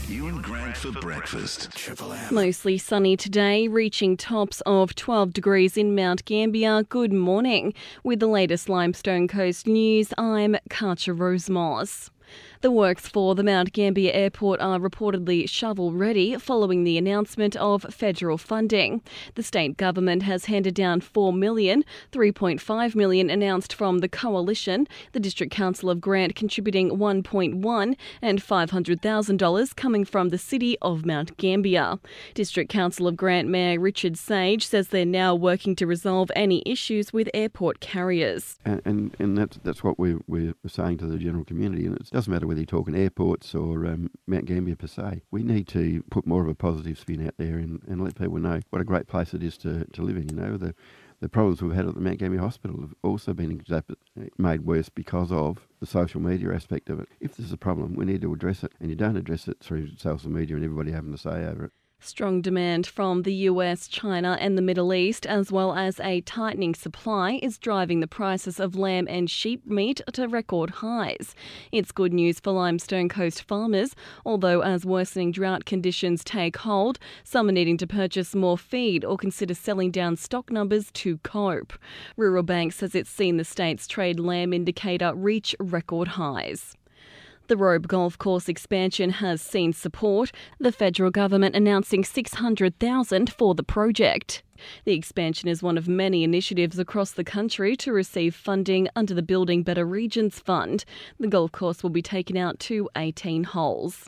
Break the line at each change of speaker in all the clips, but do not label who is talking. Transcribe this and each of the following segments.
Ewan Grant for breakfast. Triple M.
Mostly sunny today, reaching tops of 12 degrees in Mount Gambier. Good morning. With the latest Limestone Coast news, I'm Katja Rosemoss. The works for the Mount Gambier Airport are reportedly shovel-ready following the announcement of federal funding. The state government has handed down $4 million, $3.5 million announced from the Coalition, the District Council of Grant contributing $1.1 and $500,000 coming from the City of Mount Gambier. District Council of Grant Mayor Richard Sage says they're now working to resolve any issues with airport carriers.
And that's what we're saying to the general community, and it doesn't matter whether you're talking airports or Mount Gambier per se. We need to put more of a positive spin out there and let people know what a great place it is to live in. You know, the problems we've had at the Mount Gambier Hospital have also been made worse because of the social media aspect of it. If there's a problem, we need to address it, and you don't address it through social media and everybody having to say over it.
Strong demand from the US, China and the Middle East, as well as a tightening supply, is driving the prices of lamb and sheep meat to record highs. It's good news for Limestone Coast farmers, although as worsening drought conditions take hold, some are needing to purchase more feed or consider selling down stock numbers to cope. Rural Bank says it's seen the state's trade lamb indicator reach record highs. The Robe Golf Course expansion has seen support, the federal government announcing $600,000 for the project. The expansion is one of many initiatives across the country to receive funding under the Building Better Regions Fund. The golf course will be taken out to 18 holes.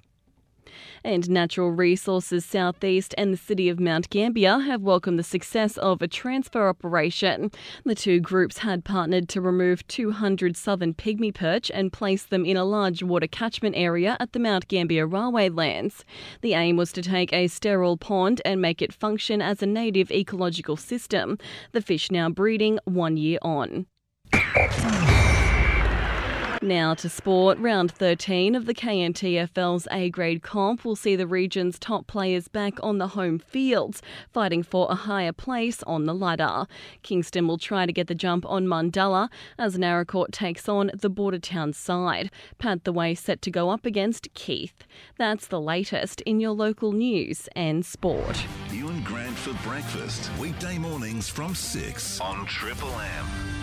And Natural Resources Southeast and the City of Mount Gambier have welcomed the success of a transfer operation. The two groups had partnered to remove 200 southern pygmy perch and place them in a large water catchment area at the Mount Gambier Railway lands. The aim was to take a sterile pond and make it function as a native ecological system. The fish now breeding 1 year on. Now to sport. Round 13 of the KNTFL's A-grade comp will see the region's top players back on the home fields, fighting for a higher place on the ladder. Kingston will try to get the jump on Mundalla as Naracoorte takes on the Bordertown side. Pantherway set to go up against Keith. That's the latest in your local news and sport.
Ewan Grant for breakfast. Weekday mornings from 6 on Triple M.